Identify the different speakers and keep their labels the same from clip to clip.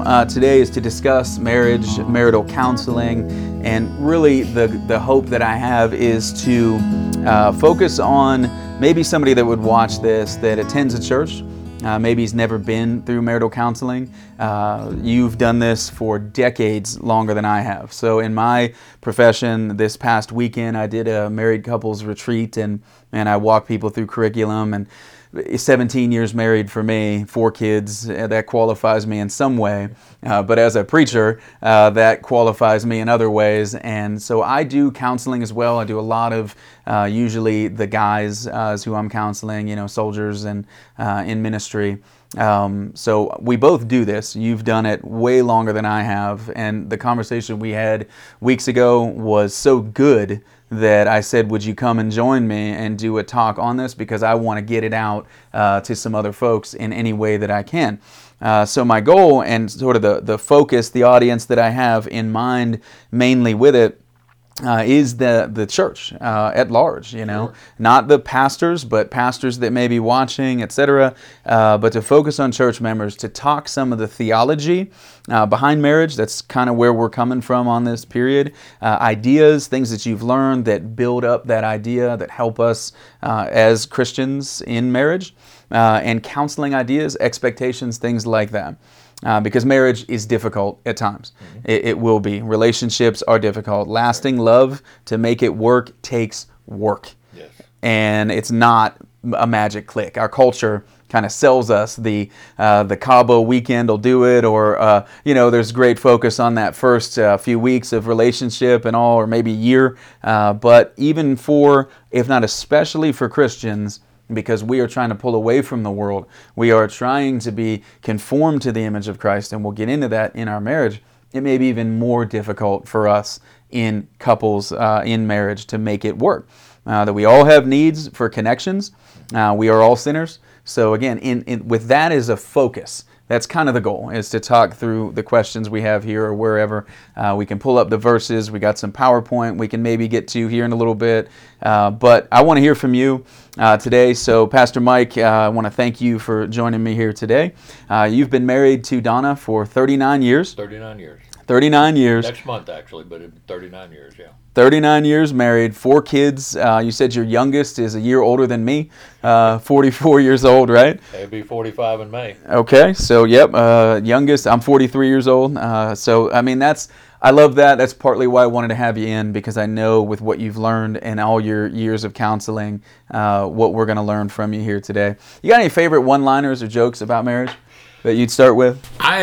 Speaker 1: today is to discuss marriage, marital counseling, and really the hope that I have is to focus on maybe somebody that would watch this that attends a church. Maybe he's never been through marital counseling. You've done this for decades longer than I have. So in my profession, this past weekend, I did a married couples retreat and I walked people through curriculum, and 17 years married for me, 4 kids, that qualifies me in some way. But as a preacher, that qualifies me in other ways. And so I do counseling as well. I do a lot of, usually the guys is who I'm counseling, soldiers and in ministry. So we both do this. You've done it way longer than I have. And the conversation we had weeks ago was so good that I said, would you come and join me and do a talk on this? Because I want to get it out to some other folks in any way that I can. So my goal and sort of the focus, the audience that I have in mind mainly with it, is the church at large,
Speaker 2: Sure.
Speaker 1: Not the pastors, but pastors that may be watching, etc. But to focus on church members, to talk some of the theology behind marriage. That's kind of where we're coming from on this period. Ideas, things that you've learned that build up that idea, that help us as Christians in marriage, and counseling ideas, expectations, things like that. Because marriage is difficult at times.
Speaker 2: Mm-hmm.
Speaker 1: It will be. Relationships are difficult. Lasting love, to make it work, takes work.
Speaker 2: Yes.
Speaker 1: And it's not a magic click. Our culture kind of sells us the Cabo weekend will do it, or there's great focus on that first few weeks of relationship and all, or maybe year. But even for, if not especially for Christians, because we are trying to pull away from the world. We are trying to be conformed to the image of Christ, and we'll get into that in our marriage. It may be even more difficult for us in couples in marriage to make it work. That we all have needs for connections. We are all sinners. So again, with that as a focus, that's kind of the goal, is to talk through the questions we have here or wherever. We can pull up the verses. We got some PowerPoint we can maybe get to here in a little bit. But I want to hear from you today. So Pastor Mike, I want to thank you for joining me here today. You've been married to Donna for 39 years.
Speaker 2: 39 years.
Speaker 1: 39 years.
Speaker 2: Next month, actually, but 39 years, yeah.
Speaker 1: 39 years married, 4 kids. You said your youngest is a year older than me, 44 years old, right?
Speaker 2: They'll be 45 in May.
Speaker 1: Okay, so yep, youngest, I'm 43 years old. So, I mean, I love that. That's partly why I wanted to have you in, because I know with what you've learned and all your years of counseling, what we're going to learn from you here today. You got any favorite one-liners or jokes about marriage that you'd start with?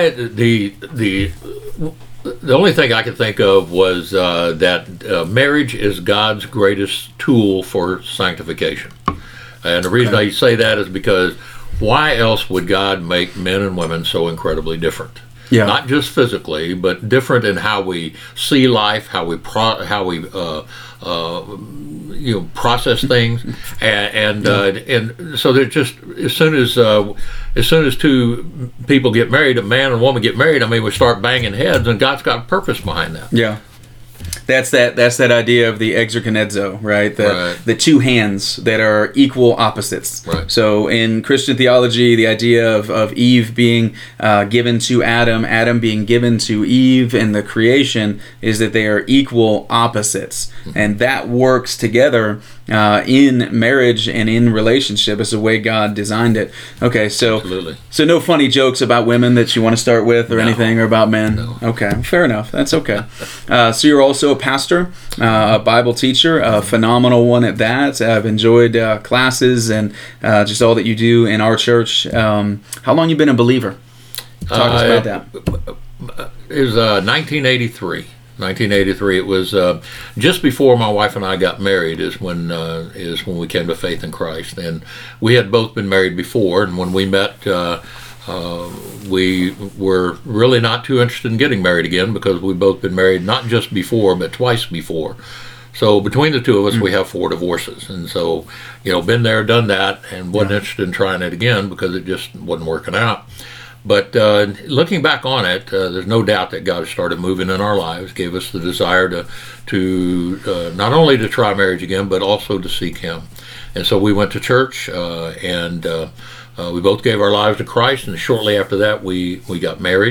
Speaker 2: The only thing I could think of was that marriage is God's greatest tool for sanctification. And the reason I say that is because why else would God make men and women so incredibly different?
Speaker 1: Yeah.
Speaker 2: Not just physically, but different in how we see life, how we process things, and so they're just as soon as 2 people get married, a man and a woman get married, I mean, we start banging heads, and God's got a purpose behind that.
Speaker 1: Yeah. That's that idea of the exerkinezo, right? The 2 hands that are equal opposites.
Speaker 2: Right.
Speaker 1: So in Christian theology, the idea of Eve being given to Adam, Adam being given to Eve in the creation is that they are equal opposites. Mm-hmm. And that works together in marriage and in relationship is the way God designed it. Okay, so
Speaker 2: Absolutely.
Speaker 1: So no funny jokes about women that you want to start with or anything, or about men?
Speaker 2: No.
Speaker 1: Okay, fair enough. That's okay. So you're also a pastor, a Bible teacher, a phenomenal one at that. I've enjoyed classes and just all that you do in our church. How long you been a believer? Talk to us about that.
Speaker 2: It was 1983. 1983. It was just before my wife and I got married is when we came to faith in Christ, and we had both been married before. And when we met, we were really not too interested in getting married again because we'd both been married not just before but twice before. So between the 2 of us, we have 4 divorces, and so been there, done that, and wasn't interested in trying it again because it just wasn't working out. But looking back on it, there's no doubt that God started moving in our lives, gave us the desire to not only to try marriage again, but also to seek Him. And so we went to church, and we both gave our lives to Christ. And shortly after that, we got married.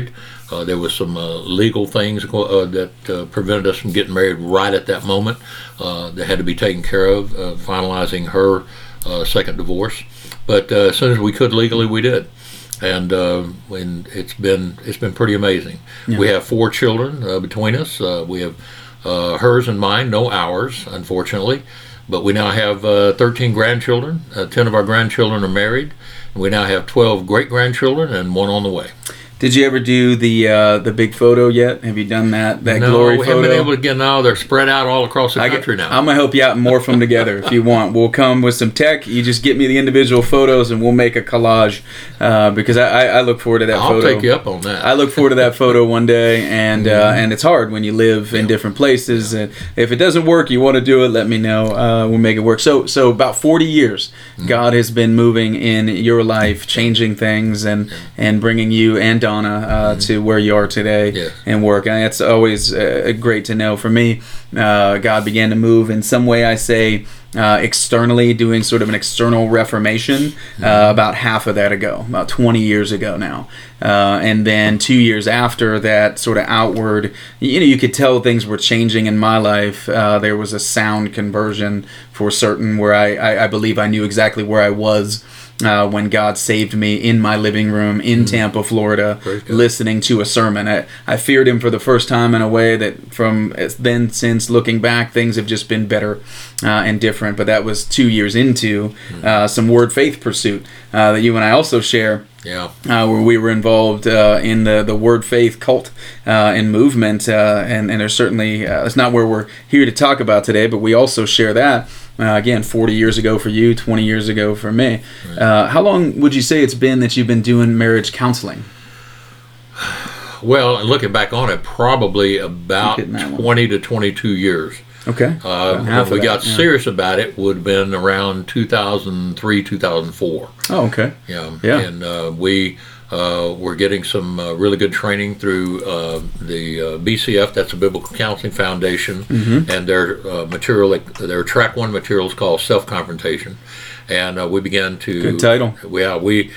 Speaker 2: There was some legal things that prevented us from getting married right at that moment that had to be taken care of, finalizing her second divorce. But as soon as we could legally, we did. And it's been pretty amazing. Yeah. We have 4 children between us. We have hers and mine, no ours, unfortunately. But we now have 13 grandchildren. 10 of our grandchildren are married. And we now have 12 great-grandchildren and 1 on the way.
Speaker 1: Did you ever do the big photo yet? Have you done that
Speaker 2: no,
Speaker 1: glory photo?
Speaker 2: No, we haven't been able to get now. They're spread out all across the country now.
Speaker 1: I'm going to help you out and morph them together if you want. We'll come with some tech. You just get me the individual photos and we'll make a collage because I look forward to that photo.
Speaker 2: I'll take you up on that.
Speaker 1: I look forward to that photo one day, and it's hard when you live in different places. And if it doesn't work, you want to do it, let me know. We'll make it work. So about 40 years, God has been moving in your life, changing things and bringing you and Donna to where you are today and work. And it's always great to know. For me, God began to move in some way, I say, externally, doing sort of an external reformation about half of that ago, about 20 years ago now. And then 2 years after that, sort of outward, you could tell things were changing in my life. There was a sound conversion for certain where I believe I knew exactly where I was when God saved me in my living room in Tampa, Florida, listening to a sermon. I feared him for the first time in a way that from then since looking back, things have just been better and different. But that was 2 years into some word faith pursuit that you and I also share.
Speaker 2: Yeah,
Speaker 1: where we were involved in the word faith cult and movement, and there's certainly it's not where we're here to talk about today, but we also share that. Again, 40 years ago for you, 20 years ago for me. Right. How long would you say it's been that you've been doing marriage counseling?
Speaker 2: Well, looking back on it, probably about 20 to 22 years.
Speaker 1: Okay.
Speaker 2: When we got serious about it would have been around 2003, 2004.
Speaker 1: Oh, okay.
Speaker 2: Yeah. And we were getting some really good training through the BCF, that's the Biblical Counseling Foundation, and their material, their track 1 material is called Self-Confrontation. And we began to...
Speaker 1: Good title.
Speaker 2: Yeah, we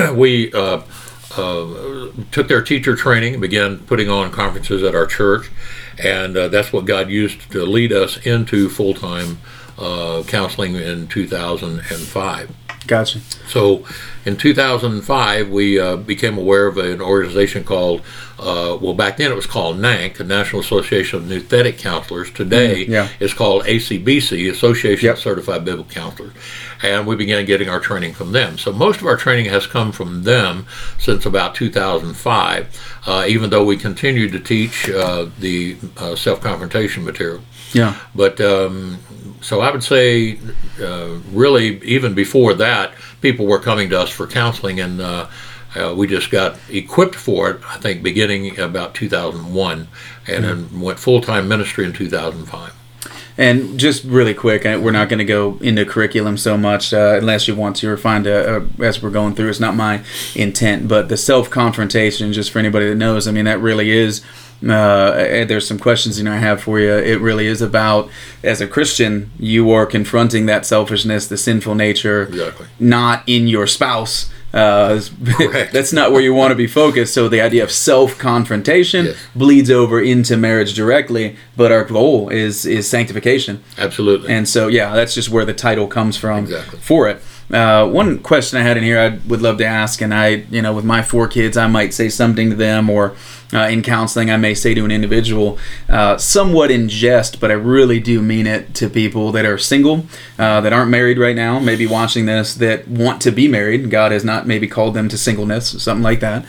Speaker 2: took their teacher training and began putting on conferences at our church. And that's what God used to lead us into full-time counseling in 2005.
Speaker 1: Gotcha.
Speaker 2: So in 2005, we became aware of an organization called, back then it was called NANC, the National Association of Nouthetic Counselors. Today it's called ACBC, Association of Certified Biblical Counselors. And we began getting our training from them. So most of our training has come from them since about 2005, even though we continued to teach the self-confrontation material.
Speaker 1: Yeah.
Speaker 2: But so I would say really even before that, people were coming to us for counseling, and we just got equipped for it, I think, beginning about 2001, and then went full-time ministry in 2005.
Speaker 1: And just really quick, we're not going to go into curriculum so much unless you want to, or find as we're going through. It's not my intent, but the self-confrontation, just for anybody that knows, I mean, that really is... there's some questions I have for you. It really is about, as a Christian, you are confronting that selfishness, the sinful nature, not in your spouse. That's not where you want to be focused. So the idea of self-confrontation bleeds over into marriage directly, but our goal is sanctification.
Speaker 2: Absolutely.
Speaker 1: And so, that's just where the title comes from for it. One question I had in here I would love to ask, and with my 4 kids, I might say something to them, or in counseling, I may say to an individual, somewhat in jest, but I really do mean it to people that are single, that aren't married right now, maybe watching this, that want to be married. God has not maybe called them to singleness, something like that.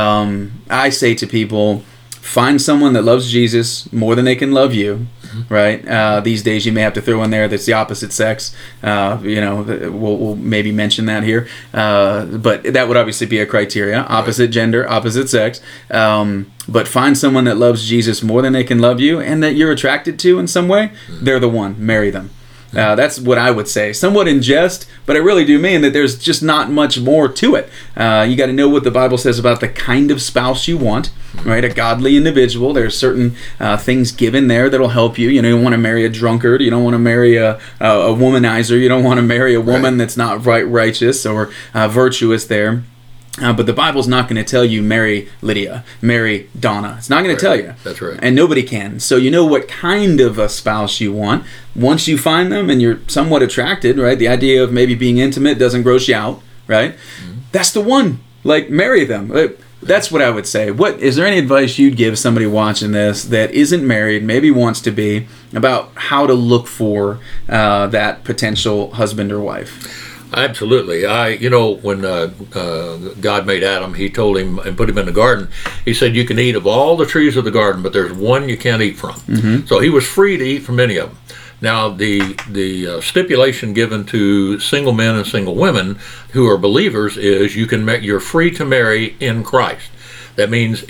Speaker 1: I say to people, find someone that loves Jesus more than they can love you. Right. These days, you may have to throw in there that's the opposite sex. We'll maybe mention that here. But that would obviously be a criteria: opposite gender, opposite sex. But find someone that loves Jesus more than they can love you, and that you're attracted to in some way. They're the one. Marry them. That's what I would say. Somewhat in jest, but I really do mean that there's just not much more to it. You got to know what the Bible says about the kind of spouse you want, right? A godly individual. There's certain things given there that'll help you. You don't want to marry a drunkard. You don't want to marry a womanizer. You don't want to marry a woman that's not righteous or virtuous there. But the Bible's not going to tell you marry Lydia, marry Donna. It's not going to tell you.
Speaker 2: That's right.
Speaker 1: And nobody can. So you know what kind of a spouse you want. Once you find them and you're somewhat attracted, right? The idea of maybe being intimate doesn't gross you out, right? Mm-hmm. That's the one. Like, marry them. That's what I would say. What is there any advice you'd give somebody watching this that isn't married, maybe wants to be, about how to look for that potential husband or wife?
Speaker 2: Absolutely. When God made Adam, he told him and put him in the garden, he said, you can eat of all the trees of the garden, but there's one you can't eat from. Mm-hmm. So he was free to eat from any of them. Now, the stipulation given to single men and single women who are believers is you're free to marry in Christ. That means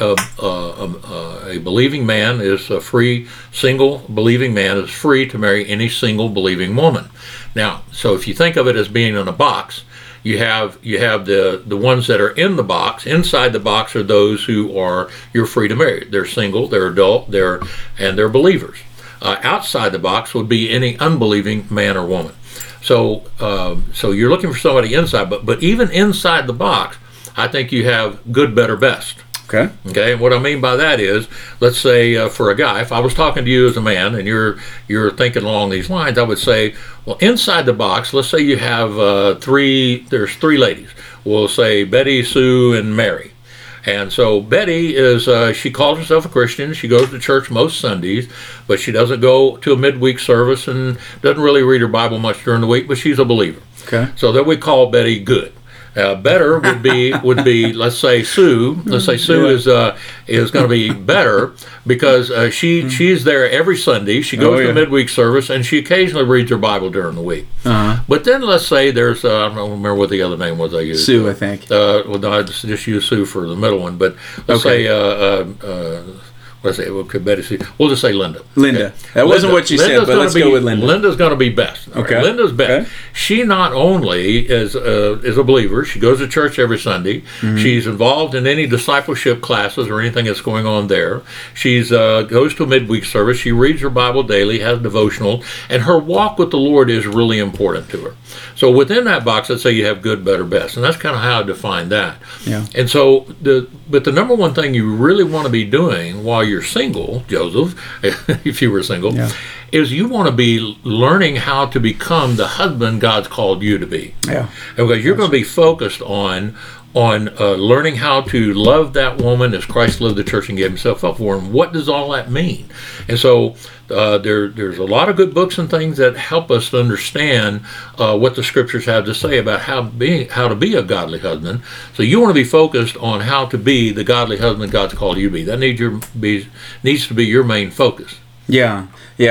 Speaker 2: a believing man is a free, single believing man is free to marry any single believing woman. Now, so if you think of it as being in a box, you have the ones that are in the box. Inside the box are those who you're free to marry. They're single, they're adult, they're believers. Outside the box would be any unbelieving man or woman. So you're looking for somebody inside, but even inside the box, I think you have good, better, best.
Speaker 1: Okay.
Speaker 2: And what I mean by that is, let's say for a guy, if I was talking to you as a man and you're thinking along these lines, I would say, well, inside the box, let's say you have there's three ladies. We'll say Betty, Sue, and Mary. And so Betty she calls herself a Christian. She goes to church most Sundays, but she doesn't go to a midweek service and doesn't really read her Bible much during the week, but she's a believer.
Speaker 1: Okay.
Speaker 2: So that we call Betty good. Better would be let's say Sue. Let's say Sue is going to be better because she's there every Sunday. She goes to the midweek service and she occasionally reads her Bible during the week. Uh-huh. But then let's say there's I don't remember what the other name was I used.
Speaker 1: Sue, I think.
Speaker 2: Well, no, I just use Sue for the middle one. But let's say. Let's say, we'll just say Linda.
Speaker 1: Linda. Okay. That wasn't what you said, but let's go with Linda.
Speaker 2: Linda's going to be best.
Speaker 1: Okay.
Speaker 2: Right? Linda's best.
Speaker 1: Okay.
Speaker 2: She not only is a believer, she goes to church every Sunday. Mm-hmm. She's involved in any discipleship classes or anything that's going on there. She's goes to a midweek service. She reads her Bible daily, has devotional, and her walk with the Lord is really important to her. So within that box, let's say you have good, better, best, and that's kind of how I define that.
Speaker 1: Yeah.
Speaker 2: And so the number one thing you really want to be doing while you're single, Joseph, if you were single, is you want to be learning how to become the husband God's called you to be.
Speaker 1: Yeah.
Speaker 2: Because you're going to be focused on learning how to love that woman as Christ loved the church and gave himself up for her. And what does all that mean? And so there's a lot of good books and things that help us to understand what the scriptures have to say about how to be a godly husband. So you want to be focused on how to be the godly husband God's called you to be. That needs to be your main focus.
Speaker 1: Yeah.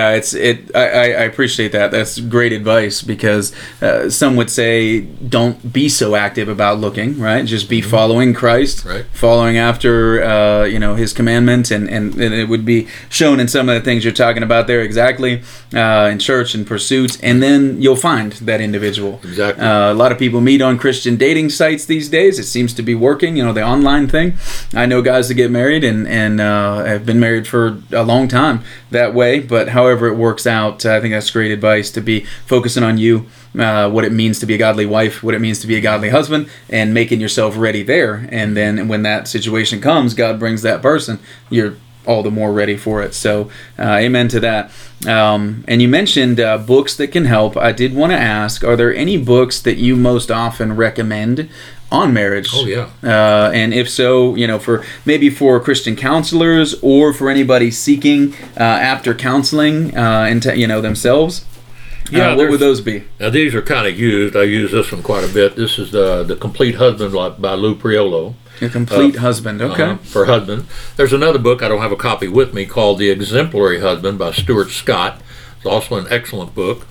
Speaker 1: I appreciate that. That's great advice because some would say don't be so active about looking, right? Just be following Christ,
Speaker 2: right.
Speaker 1: Following after His commandments, and it would be shown in some of the things you're talking about there exactly in church and pursuits, and then you'll find that individual.
Speaker 2: Exactly.
Speaker 1: A lot of people meet on Christian dating sites these days. It seems to be working. The online thing. I know guys that get married and have been married for a long time that way, but however it works out, I think that's great advice to be focusing on you, what it means to be a godly wife, what it means to be a godly husband, and making yourself ready there. And then when that situation comes, God brings that person, you're all the more ready for it. So amen to that. And you mentioned books that can help. I did want to ask, are there any books that you most often recommend on marriage?
Speaker 2: Oh, yeah.
Speaker 1: And if so, for Christian counselors or for anybody seeking after counseling themselves.
Speaker 2: Yeah,
Speaker 1: what would those be?
Speaker 2: Now, these are kind of used. I use this one quite a bit. This is the Complete Husband by Lou Priolo.
Speaker 1: A Complete Husband, okay.
Speaker 2: For husband. There's another book, I don't have a copy with me, called The Exemplary Husband by Stuart Scott. It's also an excellent book.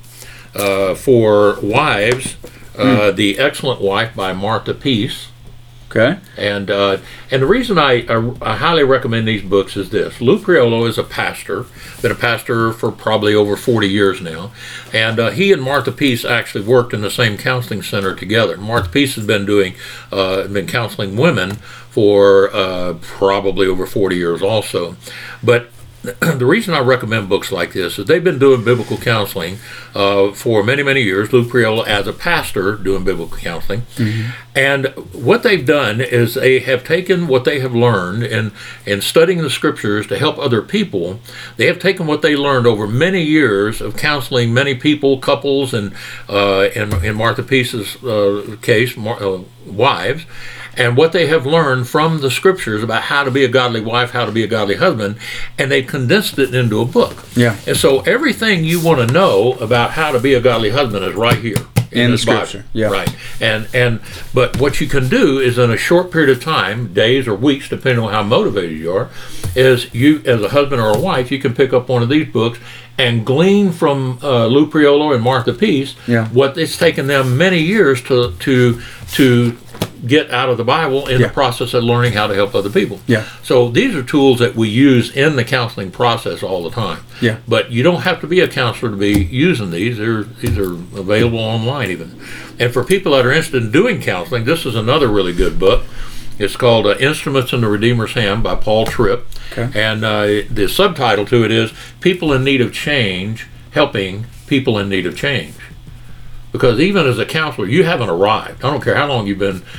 Speaker 2: For wives, The Excellent Wife by Martha Peace.
Speaker 1: Okay.
Speaker 2: And the reason I highly recommend these books is this. Lou Priolo is a pastor, been a pastor for probably over 40 years now, and he and Martha Peace actually worked in the same counseling center together. Martha Peace has been counseling women for probably over 40 years also. But the reason I recommend books like this is they've been doing biblical counseling for many, many years. Lou Priolo as a pastor doing biblical counseling. And what they've done is they have taken what they have learned in studying the scriptures to help other people. They have taken what they learned over many years of counseling many people, couples, and in Martha Peace's case, wives, and what they have learned from the scriptures about how to be a godly wife, how to be a godly husband, and they condensed it into a book.
Speaker 1: Yeah.
Speaker 2: And so everything you want to know about how to be a godly husband is right here
Speaker 1: in the
Speaker 2: this Bible.
Speaker 1: scripture. Yeah.
Speaker 2: Right. And but what you can do is in a short period of time, days or weeks, depending on how motivated you are, is you as a husband or a wife, you can pick up one of these books and glean from Lou Priolo and Martha Peace what it's taken them many years to get out of the Bible in the process of learning how to help other people.
Speaker 1: Yeah.
Speaker 2: So these are tools that we use in the counseling process all the time.
Speaker 1: Yeah.
Speaker 2: But you don't have to be a counselor to be using these. These are available online even. And for people that are interested in doing counseling, this is another really good book. It's called Instruments in the Redeemer's Hand by Paul Tripp. Okay. And the subtitle to it is People in Need of Change, Helping People in Need of Change. Because even as a counselor, you haven't arrived. I don't care how long you've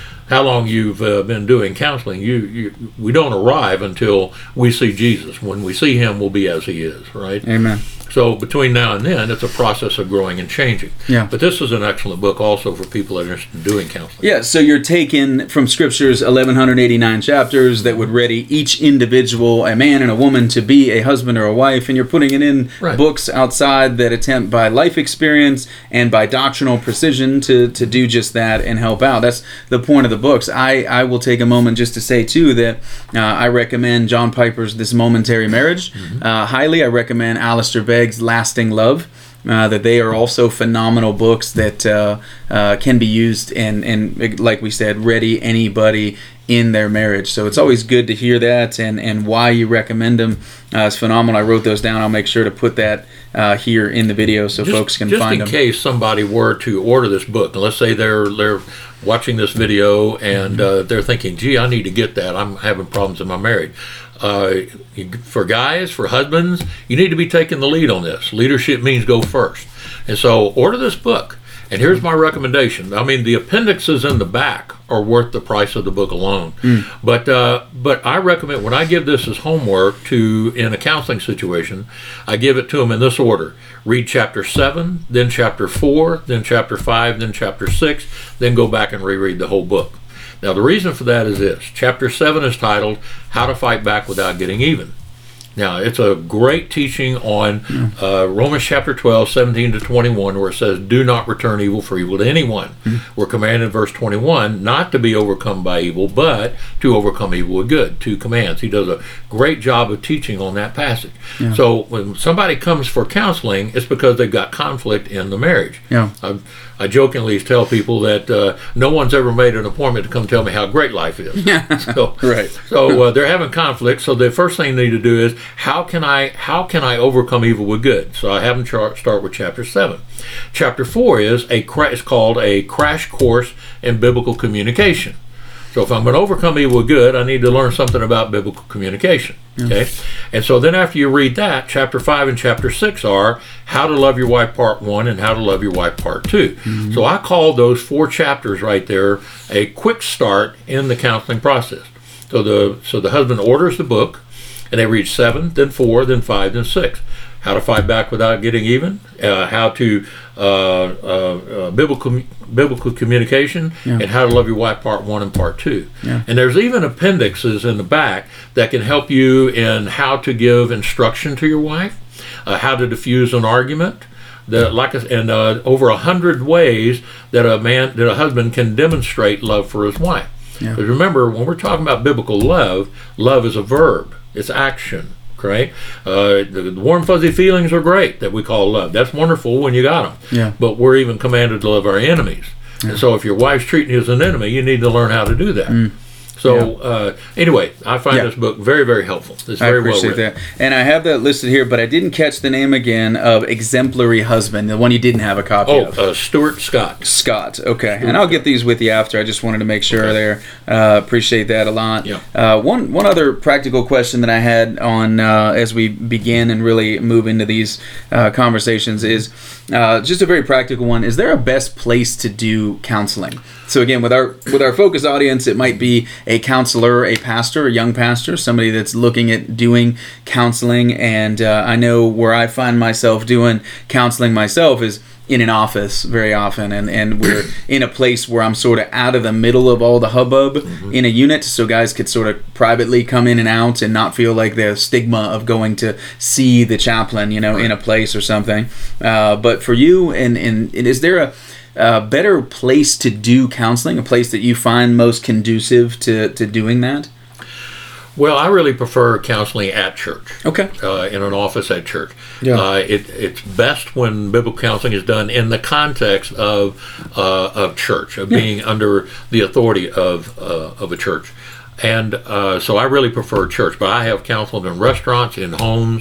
Speaker 2: been doing counseling. We don't arrive until we see Jesus. When we see him, we'll be as he is, right?
Speaker 1: Amen.
Speaker 2: So between now and then, it's a process of growing and changing.
Speaker 1: Yeah.
Speaker 2: But this is an excellent book also for people that are interested in doing counseling.
Speaker 1: Yeah, so you're taking from Scripture's 1,189 chapters that would ready each individual, a man and a woman, to be a husband or a wife, and you're putting it in books outside that attempt by life experience and by doctrinal precision to do just that and help out. That's the point of the books. I will take a moment just to say, too, that I recommend John Piper's This Momentary Marriage highly. I recommend Alistair Begg's Lasting Love. That they are also phenomenal books that can be used and like we said, ready anybody in their marriage. So it's always good to hear that, and why you recommend them is phenomenal. I wrote those down. I'll make sure to put that here in the video so folks can find them.
Speaker 2: Just in case somebody were to order this book, and let's say they're watching this video and they're thinking, gee, I need to get that. I'm having problems in my marriage. For guys, for husbands, you need to be taking the lead on this. Leadership means go first. And so order this book. And here's my recommendation. I mean, the appendixes in the back are worth the price of the book alone. But I recommend, when I give this as homework in a counseling situation, I give it to them in this order. Read chapter 7, then chapter 4, then chapter 5, then chapter 6, then go back and reread the whole book. Now, the reason for that is this. Chapter 7 is titled, How to Fight Back Without Getting Even. Now, it's a great teaching on Romans chapter 12, 17 to 21, where it says, do not return evil for evil to anyone. We're commanded in verse 21 not to be overcome by evil, but to overcome evil with good. 2 commands. He does a great job of teaching on that passage. Yeah. So when somebody comes for counseling, it's because they've got conflict in the marriage. Yeah. I jokingly tell people that no one's ever made an appointment to come tell me how great life is. So they're having conflict. So the first thing they need to do is, how can I overcome evil with good? So I have them start with chapter 7. Chapter 4 is called a crash course in biblical communication. So if I'm going to overcome evil with good, I need to learn something about biblical communication. Okay, and so then after you read that, chapter 5 and chapter 6 are How to Love Your Wife Part 1 and How to Love Your Wife Part 2. So I call those 4 chapters right there a quick start in the counseling process. So the husband orders the book, and they read 7, then 4, then 5, then 6. How to fight back without getting even, how to biblical communication, and how to love your wife part 1 and part 2. And there's even appendixes in the back that can help you in how to give instruction to your wife, how to diffuse an argument, over 100 ways that a husband can demonstrate love for his wife. Because remember, when we're talking about biblical love, love is a verb. It's action. Right? The warm fuzzy feelings are great that we call love. That's wonderful when you got them. But we're even commanded to love our enemies. And so if your wife's treating you as an enemy, you need to learn how to do that. So anyway, I find this book very, very helpful. It's very well written.
Speaker 1: That. And I have that listed here, but I didn't catch the name again of Exemplary Husband, the one you didn't have a copy of.
Speaker 2: Stuart Scott.
Speaker 1: Scott, okay. And I'll get these with you after. I just wanted to make sure there. Appreciate that a lot.
Speaker 2: Yeah.
Speaker 1: One other practical question that I had on as we begin and really move into these conversations is just a very practical one. Is there a best place to do counseling? So again, with our focus audience, it might be a counselor, a pastor, a young pastor, somebody that's looking at doing counseling. And I know where I find myself doing counseling myself is in an office very often, and we're in a place where I'm sort of out of the middle of all the hubbub in a unit, so guys could sort of privately come in and out and not feel like the stigma of going to see the chaplain, in a place or something. But for you, and is there a better place to do counseling, a place that you find most conducive to doing that?
Speaker 2: Well, I really prefer counseling at church.
Speaker 1: Okay.
Speaker 2: In an office at church.
Speaker 1: Yeah.
Speaker 2: It's best when biblical counseling is done in the context of church, of being under the authority of a church. And so I really prefer church, but I have counseled in restaurants, in homes.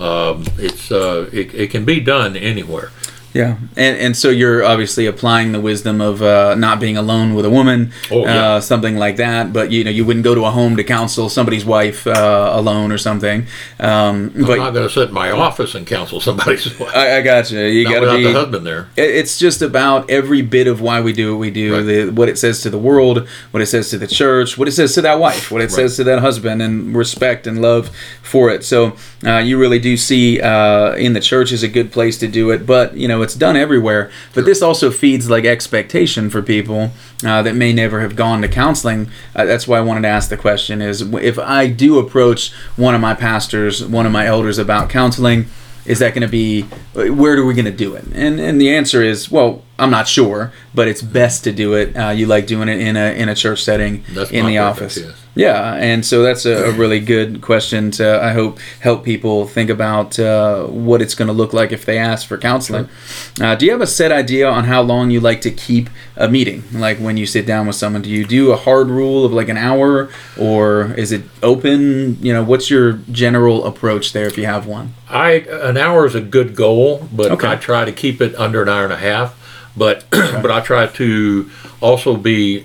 Speaker 2: It can be done anywhere.
Speaker 1: Yeah, and so you're obviously applying the wisdom of not being alone with a woman, something like that. But you wouldn't go to a home to counsel somebody's wife alone or something.
Speaker 2: I'm not going to sit in my office and counsel somebody's wife.
Speaker 1: I got you. You got to be
Speaker 2: the husband there.
Speaker 1: It's just about every bit of why we do what we do.
Speaker 2: Right.
Speaker 1: What it says to the world, what it says to the church, what it says to that wife, what it says to that husband, and respect and love for it. So you really do see in the church is a good place to do it, but it's done everywhere. But this also feeds like expectation for people that may never have gone to counseling. That's why I wanted to ask the question is, if I do approach one of my pastors, one of my elders about counseling, is that going to be, where are we going to do it? And the answer is, well, I'm not sure, but it's best to do it. You like doing it in a church setting, in the office.
Speaker 2: Yes.
Speaker 1: Yeah, and so that's a really good question to, I hope, help people think about what it's going to look like if they ask for counseling. Sure. Do you have a set idea on how long you like to keep a meeting? Like when you sit down with someone, do you do a hard rule of like an hour, or is it open? What's your general approach there if you have one?
Speaker 2: An hour is a good goal, but I try to keep it under an hour and a half. But but I try to also be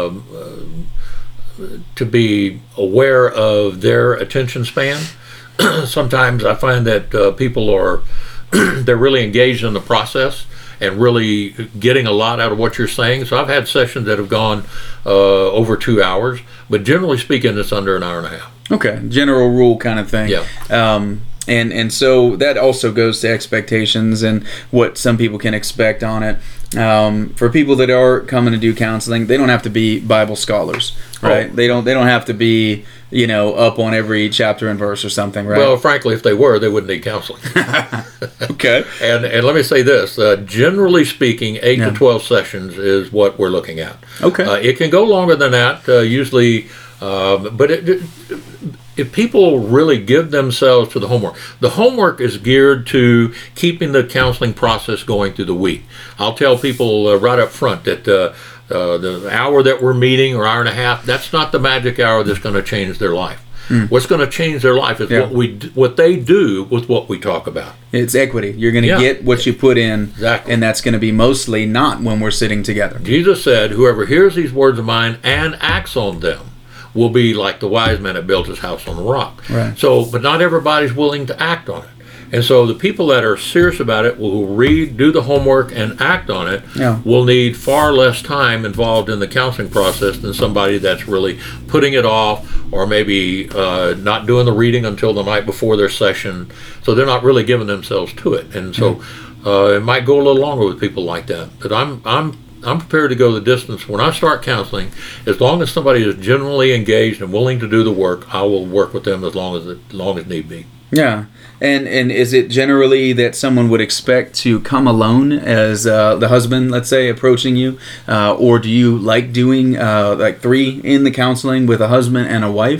Speaker 2: aware of their attention span. Sometimes I find that people are they're really engaged in the process and really getting a lot out of what you're saying. So I've had sessions that have gone over 2 hours, but generally speaking, it's under an hour and a half.
Speaker 1: Okay, general rule kind of thing.
Speaker 2: Yeah.
Speaker 1: And so that also goes to expectations and what some people can expect on it. For people that are coming to do counseling, they don't have to be Bible scholars, right?
Speaker 2: Oh.
Speaker 1: They don't have to be up on every chapter and verse or something, right?
Speaker 2: Well, frankly, if they were, they wouldn't need counseling.
Speaker 1: Okay.
Speaker 2: And let me say this: generally speaking, 8 to 12 sessions is what we're looking at.
Speaker 1: Okay.
Speaker 2: It can go longer than that, usually, but if people really give themselves to the homework is geared to keeping the counseling process going through the week. I'll tell people right up front that the hour that we're meeting, or hour and a half, that's not the magic hour that's going to change their life. What's going to change their life is what they do with what we talk about.
Speaker 1: It's equity. You're going to get what you put in,
Speaker 2: exactly,
Speaker 1: and that's going to be mostly not when we're sitting together.
Speaker 2: Jesus said, "Whoever hears these words of mine and acts on them will be like the wise man that built his house on the rock."
Speaker 1: Right.
Speaker 2: So, but not everybody's willing to act on it. And so the people that are serious about it, will read, do the homework, and act on it, will need far less time involved in the counseling process than somebody that's really putting it off, or maybe not doing the reading until the night before their session. So they're not really giving themselves to it. And so it might go a little longer with people like that. But I'm prepared to go the distance. When I start counseling, as long as somebody is genuinely engaged and willing to do the work, I will work with them as long as need be.
Speaker 1: Yeah. And is it generally that someone would expect to come alone as the husband, let's say, approaching you? Or do you like doing like 3 in the counseling with a husband and a wife?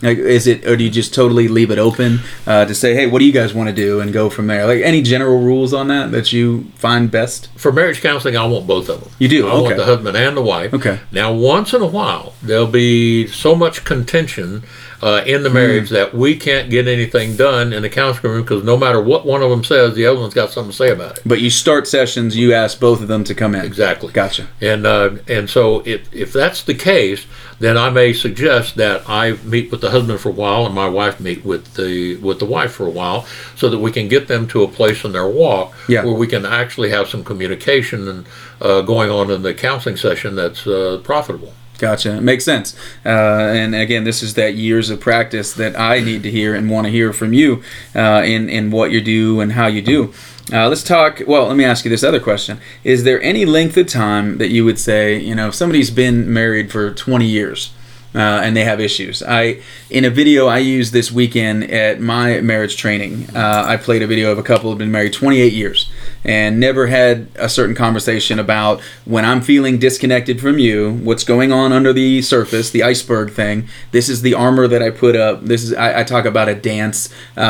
Speaker 1: Like, is it, or do you just totally leave it open to say, hey, what do you guys want to do, and go from there? Like, any general rules on that you find best?
Speaker 2: For marriage counseling, I want both of them.
Speaker 1: You do?
Speaker 2: I
Speaker 1: Okay.
Speaker 2: want the husband and the wife.
Speaker 1: Okay.
Speaker 2: Now, once in a while, there'll be so much contention in the marriage that we can't get anything done in the counseling room, because no matter what one of them says, the other one's got something to say about it.
Speaker 1: But you start sessions, you ask both of them to come in.
Speaker 2: Exactly.
Speaker 1: Gotcha.
Speaker 2: And so if that's the case, then I may suggest that I meet with the husband for a while and my wife meet with the wife for a while, so that we can get them to a place in their walk
Speaker 1: Yeah.
Speaker 2: where we can actually have some communication and going on in the counseling session that's profitable.
Speaker 1: Gotcha. It makes sense. And again, this is that years of practice that I need to hear and want to hear from you in what you do and how you do. Let's talk. Well, let me ask you this other question. Is there any length of time that you would say, if somebody's been married for 20 years and they have issues? In a video I used this weekend at my marriage training, I played a video of a couple who have been married 28 years and never had a certain conversation about, when I'm feeling disconnected from you, what's going on under the surface, the iceberg thing. This is the armor that I put up. I talk about a dance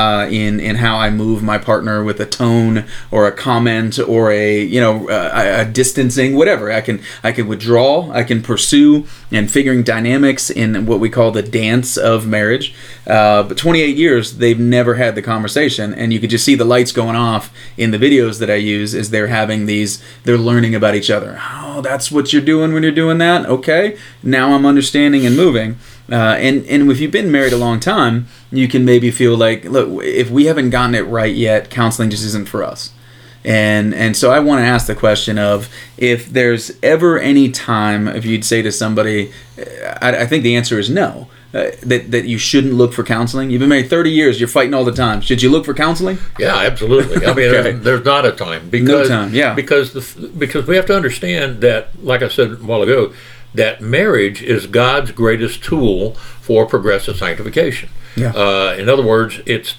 Speaker 1: in how I move my partner with a tone or a comment or a distancing, whatever. I can withdraw, I can pursue, and figuring dynamics in what we call the dance of marriage. But 28 years, they've never had the conversation, and you could just see the lights going off in the videos that I use as they're learning about each other. Oh, that's what you're doing when you're doing that? Okay, now I'm understanding and moving. And if you've been married a long time, you can maybe feel like, look, if we haven't gotten it right yet, counseling just isn't for us. And so I want to ask the question of, if there's ever any time, if you'd say to somebody, I think the answer is no, that you shouldn't look for counseling. You've been married 30 years, you're fighting all the time. Should you look for counseling?
Speaker 2: Yeah, absolutely. I mean,
Speaker 1: Okay.
Speaker 2: there's not a time.
Speaker 1: No time, yeah.
Speaker 2: Because we have to understand that, like I said a while ago, that marriage is God's greatest tool for progressive sanctification.
Speaker 1: Yeah.
Speaker 2: In other words, it's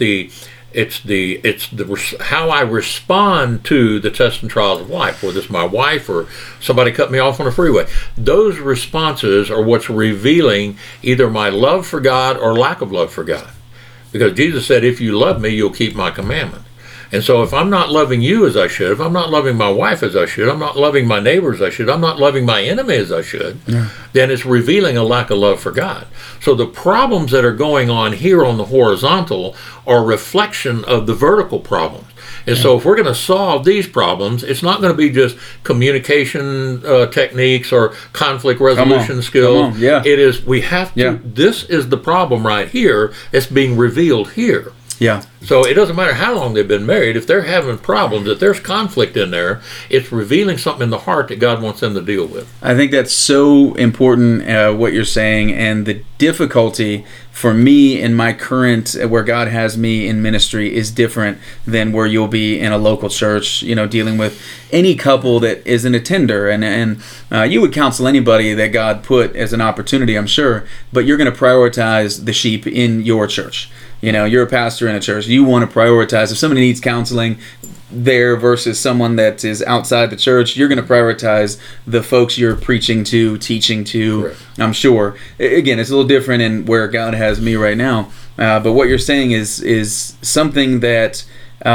Speaker 2: how I respond to the tests and trials of life, whether it's my wife or somebody cut me off on a freeway. Those responses are what's revealing either my love for God or lack of love for God. Because Jesus said, if you love me, you'll keep my commandment. And so if I'm not loving you as I should, if I'm not loving my wife as I should, I'm not loving my neighbor as I should, I'm not loving my enemy as I should, then it's revealing a lack of love for God. So the problems that are going on here on the horizontal are a reflection of the vertical problems. And so if we're going to solve these problems, it's not going to be just communication techniques or conflict resolution skills.
Speaker 1: Yeah.
Speaker 2: It is, we have to, this is the problem right here. It's being revealed here.
Speaker 1: Yeah.
Speaker 2: So it doesn't matter how long they've been married. If they're having problems, if there's conflict in there, it's revealing something in the heart that God wants them to deal with.
Speaker 1: I think that's so important, what you're saying, and the difficulty for me in my current, where God has me in ministry, is different than where you'll be in a local church, dealing with any couple that is an attender. And you would counsel anybody that God put as an opportunity, I'm sure, but you're going to prioritize the sheep in your church. You're a pastor in a church. You want to prioritize. If somebody needs counseling there versus someone that is outside the church, you're going to prioritize the folks you're preaching to, teaching to. Correct. I'm sure. Again, it's a little different in where God has me right now. But what you're saying is something that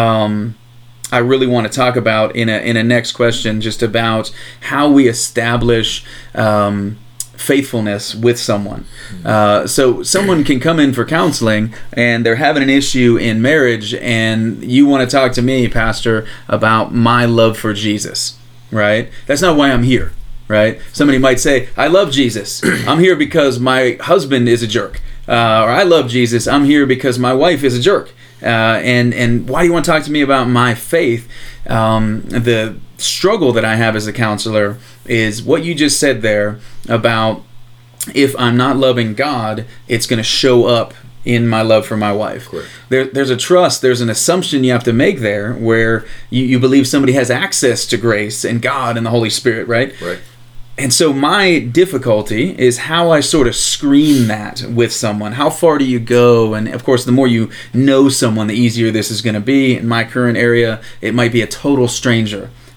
Speaker 1: I really want to talk about in a next question, just about how we establish faithfulness with someone. So someone can come in for counseling and they're having an issue in marriage, and you want to talk to me, Pastor, about my love for Jesus, right? That's not why I'm here, right? Somebody might say, I love Jesus. I'm here because my husband is a jerk. Or I love Jesus. I'm here because my wife is a jerk. And why do you want to talk to me about my faith? The struggle that I have as a counselor is what you just said there about, if I'm not loving God, it's going to show up in my love for my wife. There's a trust, there's an assumption you have to make there where you believe somebody has access to grace and God and the Holy Spirit, right?
Speaker 2: Right.
Speaker 1: And so my difficulty is how I sort of screen that with someone. How far do you go? And of course, the more you know someone, the easier this is going to be. In my current area, it might be a total stranger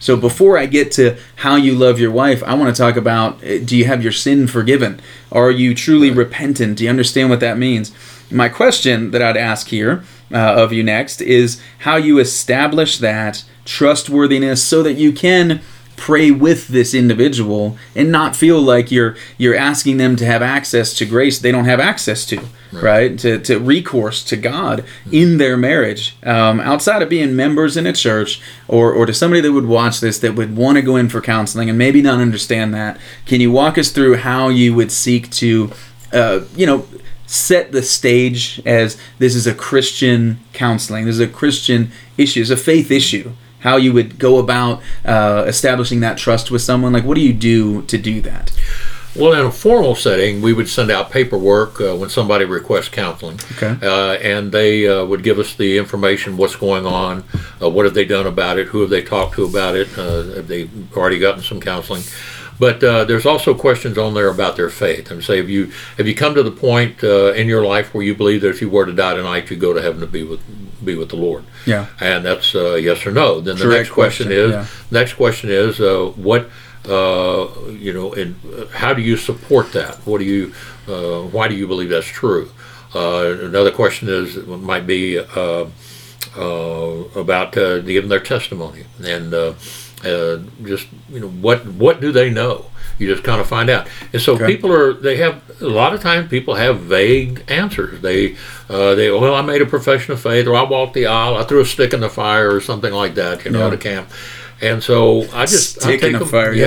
Speaker 1: So before I get to how you love your wife, I want to talk about, do you have your sin forgiven? Are you truly repentant? Do you understand what that means? My question that I'd ask here of you next is how you establish that trustworthiness so that you can pray with this individual and not feel like you're asking them to have access to grace they don't have access to, right? To recourse to God in their marriage, outside of being members in a church, or to somebody that would watch this that would want to go in for counseling and maybe not understand that. Can you walk us through how you would seek to, set the stage as this is a Christian counseling, this is a Christian issue, it's a faith issue? How you would go about establishing that trust with someone? Like, what do you do to do that?
Speaker 2: Well, in a formal setting, we would send out paperwork when somebody requests counseling.
Speaker 1: Okay.
Speaker 2: And they would give us the information, what's going on, what have they done about it, who have they talked to about it, have they already gotten some counseling. But there's also questions on there about their faith. And say, have you come to the point in your life where you believe that if you were to die tonight, you go to heaven to be with the Lord?
Speaker 1: Yeah.
Speaker 2: And that's yes or no. Then the
Speaker 1: Correct
Speaker 2: next question is what and how do you support that? What do you why do you believe that's true? Another question might be about giving their testimony, and what do they know? You just kind of find out. And so they have a lot of times people have vague answers. They I made a profession of faith, or I walked the aisle, I threw a stick in the fire, or something like that, at a camp. And so I take them.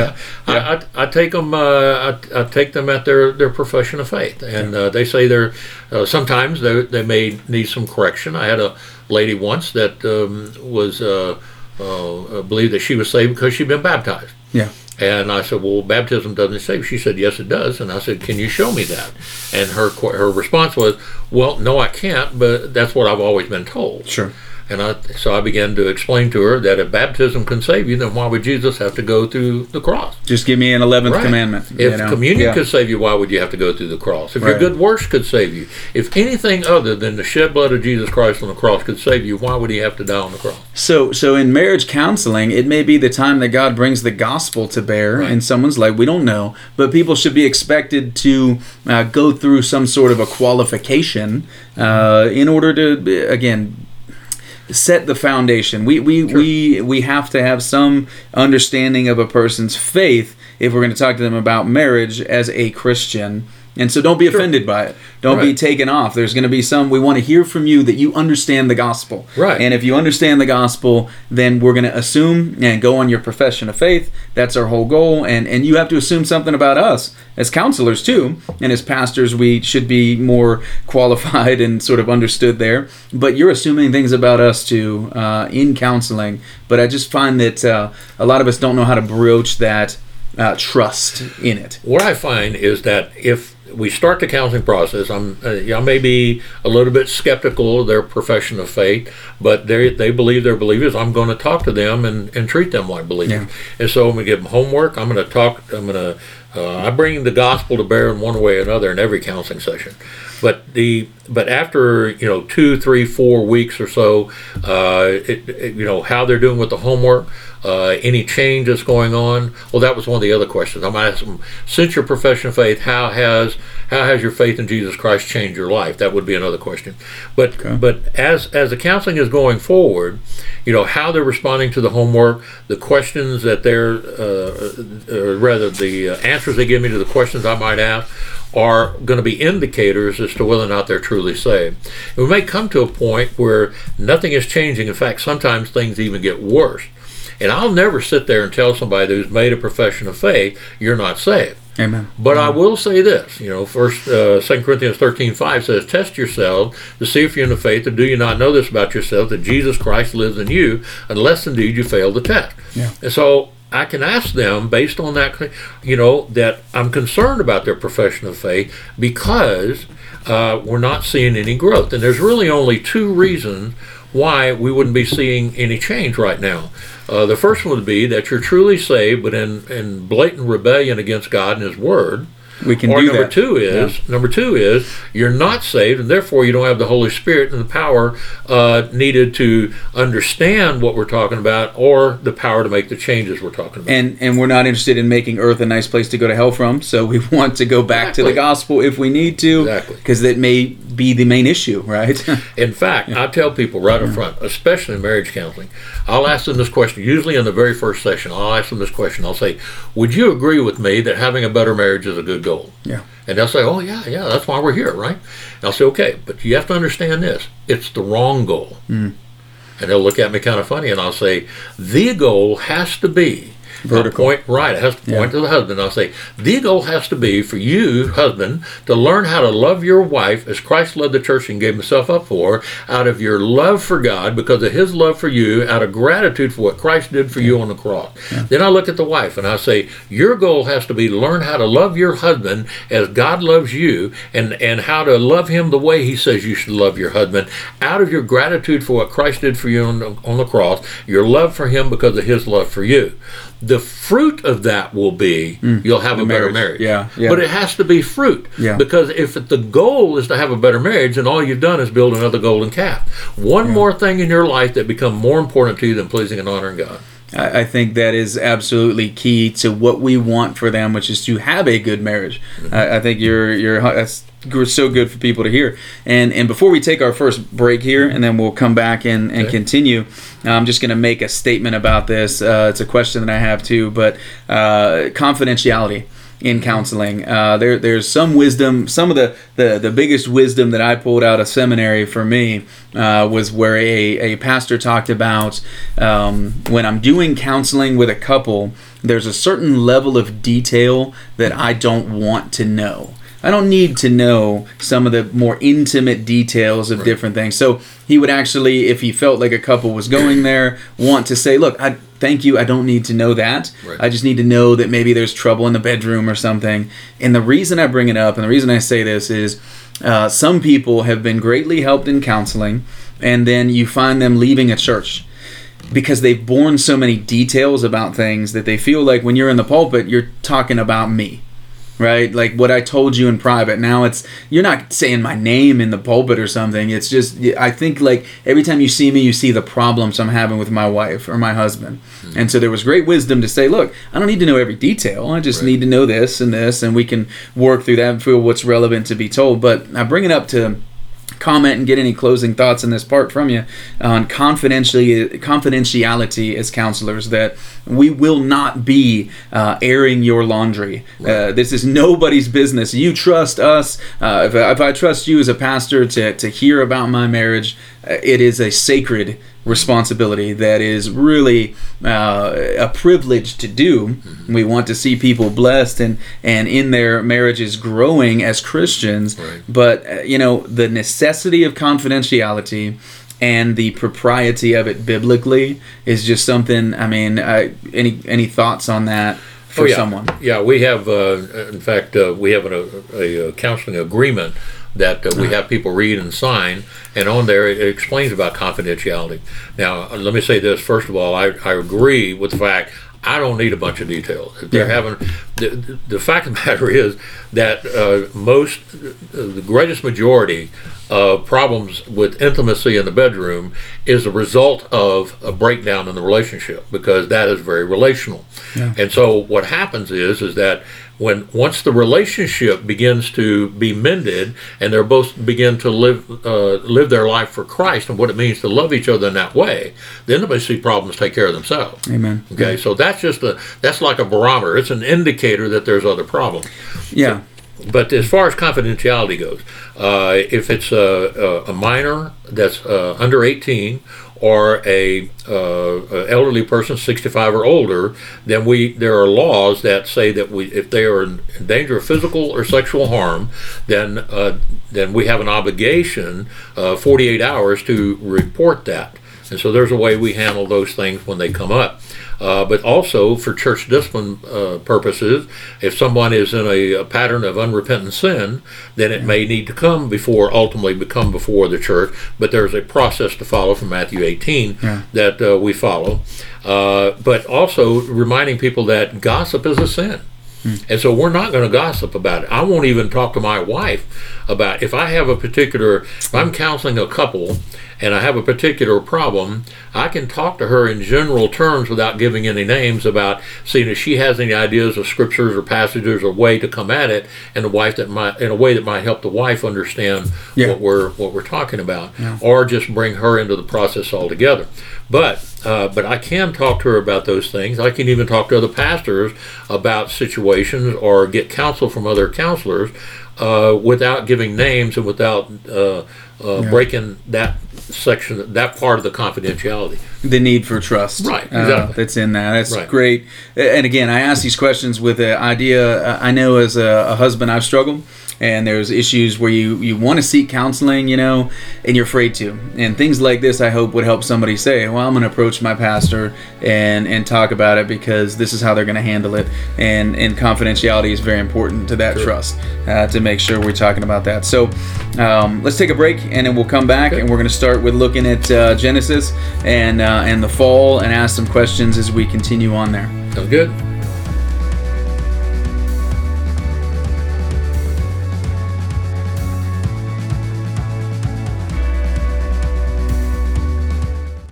Speaker 2: I take them. I take them at their profession of faith, and they say they're sometimes they may need some correction. I had a lady once that was believed that she was saved because she'd been baptized.
Speaker 1: Yeah.
Speaker 2: And I said, well, baptism doesn't save. She said, yes, it does. And I said, can you show me that? And her response was, well, no, I can't, but that's what I've always been told.
Speaker 1: Sure.
Speaker 2: And so I began to explain to her that if baptism can save you, then why would Jesus have to go through the cross?
Speaker 1: Just give me an 11th commandment.
Speaker 2: If communion could save you, why would you have to go through the cross? If your good works could save you, if anything other than the shed blood of Jesus Christ on the cross could save you, why would he have to die on the cross?
Speaker 1: So in marriage counseling, it may be the time that God brings the gospel to bear in someone's life. We don't know, but people should be expected to go through some sort of a qualification in order to, again, set the foundation. We have to have some understanding of a person's faith if we're going to talk to them about marriage as a Christian. And so don't be offended by it. Don't be taken off. There's going to be we want to hear from you that you understand the gospel.
Speaker 2: Right.
Speaker 1: And if you understand the gospel, then we're going to assume and go on your profession of faith. That's our whole goal. And you have to assume something about us as counselors too. And as pastors, we should be more qualified and sort of understood there. But you're assuming things about us too in counseling. But I just find that a lot of us don't know how to broach that trust in it.
Speaker 2: What I find is that if we start the counseling process, I may be a little bit skeptical of their profession of faith, but they believe they're believers. I'm going to talk to them and treat them like believers. Yeah. And so I'm going to give them homework. I bring the gospel to bear in one way or another in every counseling session. But after 2, 3, 4 weeks or so, how they're doing with the homework, any change that's going on. Well, that was one of the other questions. I'm going to ask them, since your profession of faith, how has your faith in Jesus Christ changed your life? That would be another question. But as the counseling is going forward, how they're responding to the homework, the questions that the answers they give me to the questions I might ask are going to be indicators as to whether or not they're truly saved. And we may come to a point where nothing is changing. In fact, sometimes things even get worse. And I'll never sit there and tell somebody who's made a profession of faith, you're not saved.
Speaker 1: Amen.
Speaker 2: But I will say this, 2 Corinthians 13:5 says, test yourselves to see if you're in the faith, or do you not know this about yourself, that Jesus Christ lives in you, unless indeed you fail the test.
Speaker 1: Yeah.
Speaker 2: And so I can ask them based on that, that I'm concerned about their profession of faith because we're not seeing any growth. And there's really only 2 reasons why we wouldn't be seeing any change right now. The first one would be that you're truly saved, but in blatant rebellion against God and His Word.
Speaker 1: We can
Speaker 2: or
Speaker 1: do
Speaker 2: number
Speaker 1: that.
Speaker 2: number two is you're not saved, and therefore you don't have the Holy Spirit and the power needed to understand what we're talking about, or the power to make the changes we're talking about.
Speaker 1: And we're not interested in making earth a nice place to go to hell from, so we want to go back to the gospel if we need to, because that may be the main issue, right?
Speaker 2: In fact, I tell people right up front, especially in marriage counseling, I'll ask them this question, usually in the very first session. I'll ask them this question. I'll say, would you agree with me that having a better marriage is a good goal?
Speaker 1: Yeah.
Speaker 2: And they'll say, oh, yeah, that's why we're here, right? And I'll say, okay, but you have to understand this. It's the wrong goal. And they'll look at me kind of funny, and I'll say, the goal has to be
Speaker 1: vertical.
Speaker 2: It has to point to the husband. I'll say, the goal has to be for you, husband, to learn how to love your wife as Christ loved the church and gave himself up for, out of your love for God, because of his love for you, out of gratitude for what Christ did for you on the cross. Then I look at the wife and I say, your goal has to be to learn how to love your husband as God loves you, and how to love him the way he says you should love your husband, out of your gratitude for what Christ did for you on the cross, your love for him because of his love for you. The fruit of that will be you'll have a better marriage.
Speaker 1: Yeah.
Speaker 2: But it has to be fruit.
Speaker 1: Yeah.
Speaker 2: Because if the goal is to have a better marriage, then all you've done is build another golden calf. One more thing in your life that becomes more important to you than pleasing and honoring God.
Speaker 1: I think that is absolutely key to what we want for them, which is to have a good marriage. I think that's so good for people to hear. And before we take our first break here, and then we'll come back and continue, I'm just going to make a statement about this. It's a question that I have too, but confidentiality in counseling. There's some wisdom. Some of the biggest wisdom that I pulled out of seminary for me was where a pastor talked about when I'm doing counseling with a couple, there's a certain level of detail that I don't want to know. I don't need to know some of the more intimate details of different things. So he would actually, if he felt like a couple was going there, want to say, look, thank you, I don't need to know that. Right. I just need to know that maybe there's trouble in the bedroom or something. And the reason I bring it up, and the reason I say this is some people have been greatly helped in counseling, and then you find them leaving a church because they've borne so many details about things that they feel like when you're in the pulpit, you're talking about me. Right? Like what I told you in private. Now you're not saying my name in the pulpit or something. It's just, I think like every time you see me, you see the problems I'm having with my wife or my husband. Mm-hmm. And so there was great wisdom to say, look, I don't need to know every detail. I just need to know this, and we can work through that and feel what's relevant to be told. But I bring it up to comment and get any closing thoughts in this part from you on confidentiality as counselors, that we will not be airing your laundry. This is nobody's business. You trust us. If I trust you as a pastor to hear about my marriage, it is a sacred responsibility that is really a privilege to do. Mm-hmm. We want to see people blessed and in their marriages growing as Christians. Right. But the necessity of confidentiality and the propriety of it biblically is just something. I mean, any thoughts on that for someone?
Speaker 2: Yeah, we have. In fact, we have a counseling agreement that we have people read and sign, and on there it explains about confidentiality. Now, let me say this. First of all, I agree with the fact I don't need a bunch of details. If they're having the fact of the matter is that the greatest majority of problems with intimacy in the bedroom is a result of a breakdown in the relationship, because that is very relational. Yeah. And so what happens is that once the relationship begins to be mended and they're both begin to live their life for Christ and what it means to love each other in that way, then the basic problems take care of themselves.
Speaker 1: Amen.
Speaker 2: Okay, so that's like a barometer. It's an indicator that there's other problems.
Speaker 1: Yeah.
Speaker 2: But as far as confidentiality goes, if it's a minor that's under 18 or a elderly person 65 or older, then there are laws that say that if they are in danger of physical or sexual harm, then we have an obligation 48 hours to report that. And so there's a way we handle those things when they come up. But also for church discipline purposes, if someone is in a pattern of unrepentant sin, then it may need to ultimately become before the church. But there's a process to follow from Matthew 18 that we follow. But also reminding people that gossip is a sin. And so we're not going to gossip about it. I won't even talk to my wife about if I have a particular, if I'm counseling a couple and I have a particular problem, I can talk to her in general terms without giving any names about seeing if she has any ideas of scriptures or passages or way to come at it in a way that might help the wife understand what we're talking about, or just bring her into the process altogether. But I can talk to her about those things. I can even talk to other pastors about situations or get counsel from other counselors without giving names and without breaking that section, that part of the confidentiality.
Speaker 1: The need for trust.
Speaker 2: Right, exactly.
Speaker 1: That's in that. That's
Speaker 2: Right.
Speaker 1: great. And again, I ask these questions with the idea, I know as a husband I've struggled, and there's issues where you want to seek counseling, and you're afraid to. And things like this, I hope, would help somebody say, well, I'm going to approach my pastor and talk about it because this is how they're going to handle it. And confidentiality is very important to that trust, to make sure we're talking about that. So let's take a break, and then we'll come back, and we're going to start with looking at Genesis and the fall, and ask some questions as we continue on there.
Speaker 2: Sounds good.